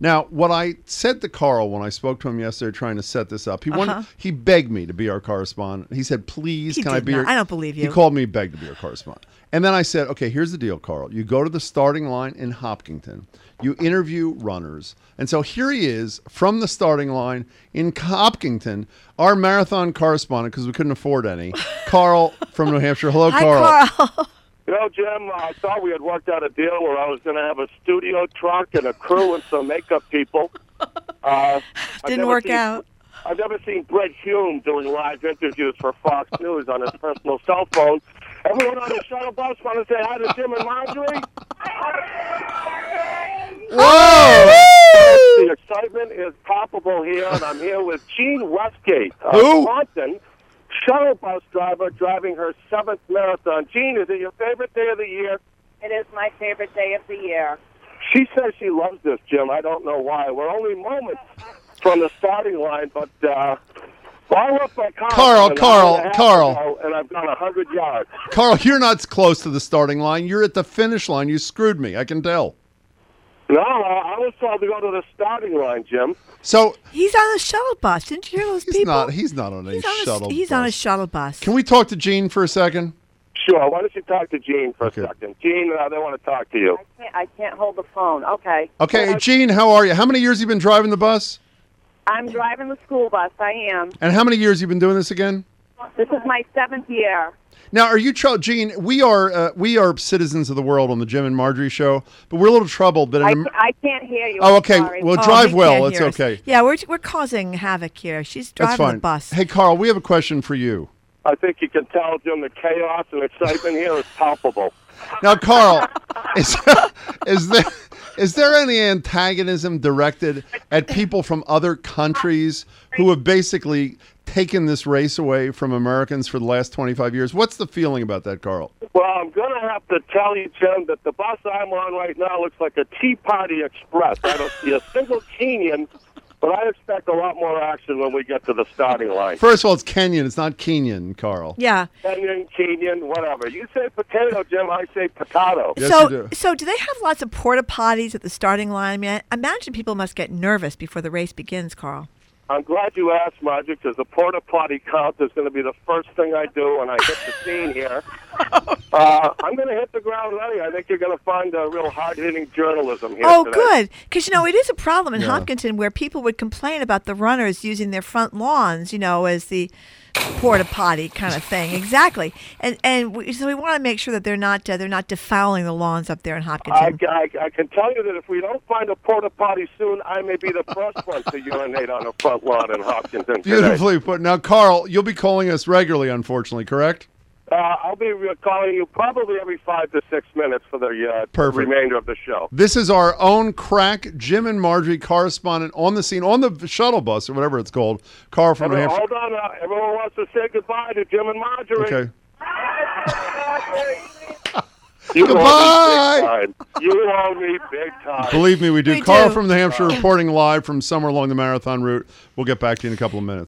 Now, what I said to Carl when I spoke to him yesterday trying to set this up, he begged me to be our correspondent. He said, please, can I be your... I don't believe you. He called me, begged to be our correspondent. And then I said, okay, here's the deal, Carl. You go to the starting line in Hopkinton. You interview runners. And so here he is from the starting line in Hopkinton, our marathon correspondent, because we couldn't afford any, Carl from New Hampshire. Hello, Carl. Hi, Carl. You know, Jim, I thought we had worked out a deal where I was going to have a studio truck and a crew and some makeup people. Didn't work out. I've never seen Brett Hume doing live interviews for Fox News on his personal cell phone. Everyone on the shuttle bus want to say hi to Jim and Marjorie? Whoa! The excitement is palpable here, and I'm here with Jean Westgate of Who? Taunton, shuttle bus driver driving her 7th marathon. Jean, is it your favorite day of the year? It is my favorite day of the year. She says she loves this, Jim. I don't know why. We're only moments from the starting line, but I left my car Carl. and I've gone 100 yards. Carl, you're not close to the starting line. You're at the finish line. You screwed me. I can tell. No, I was told to go to the starting line, Jim. So He's on a shuttle bus. Didn't you hear those people? He's not on a shuttle bus. He's on a shuttle bus. Can we talk to Jean for a second? Sure. Why don't you talk to Jean for Okay. a second? Jean, they want to talk to you. I can't hold the phone. Okay. Okay, Jean, how are you? How many years have you been driving the bus? I'm driving the school bus. I am. And how many years have you been doing this again? This is my 7th year. Now, are you Jean? We are citizens of the world on the Jim and Marjorie show, but we're a little troubled that. I can't hear you. Oh, I'm okay. sorry. Well, Oh, drive he well. can't It's hear us. okay. Yeah, we're causing havoc here. She's That's driving fine. the bus. Hey, Carl, we have a question for you. I think you can tell, Jim, the chaos and excitement here is palpable. Now, Carl, is there any antagonism directed at people from other countries who have basically taken this race away from Americans for the last 25 years? What's the feeling about that, Carl? Well, I'm going to have to tell you, Jim, that the bus I'm on right now looks like a Tea Party Express. I don't see a single Kenyan, but I expect a lot more action when we get to the starting line. First of all, it's Kenyan. It's not Kenyan, Carl. Yeah. Kenyan, whatever. You say potato, Jim, I say potato. Yes, you do. So do they have lots of porta potties at the starting line? I mean, I imagine people must get nervous before the race begins, Carl. I'm glad you asked, Margie, because the porta potty count is going to be the first thing I do when I hit the scene here. I'm going to hit the ground running. I think you're going to find a real hard-hitting journalism here Oh, today. good. Because, it is a problem in Yeah. Hopkinton where people would complain about the runners using their front lawns, as the porta potty kind of thing. Exactly. So we want to make sure that they're not defouling the lawns up there in Hopkinton. I can tell you that if we don't find a porta potty soon, I may be the first one to urinate on a front lawn in Hopkinton today. Beautifully put. Now, Carl, you'll be calling us regularly, unfortunately, correct? I'll be calling you probably every 5 to 6 minutes for the Perfect. remainder of the show. This is our own crack Jim and Marjorie correspondent on the scene, on the shuttle bus or whatever it's called. Carl from New Hampshire. Hold on. Everyone wants to say goodbye to Jim and Marjorie. Okay. You Goodbye. You owe me big time. Believe me, we do. We Carl do. from New Hampshire reporting live from somewhere along the marathon route. We'll get back to you in a couple of minutes.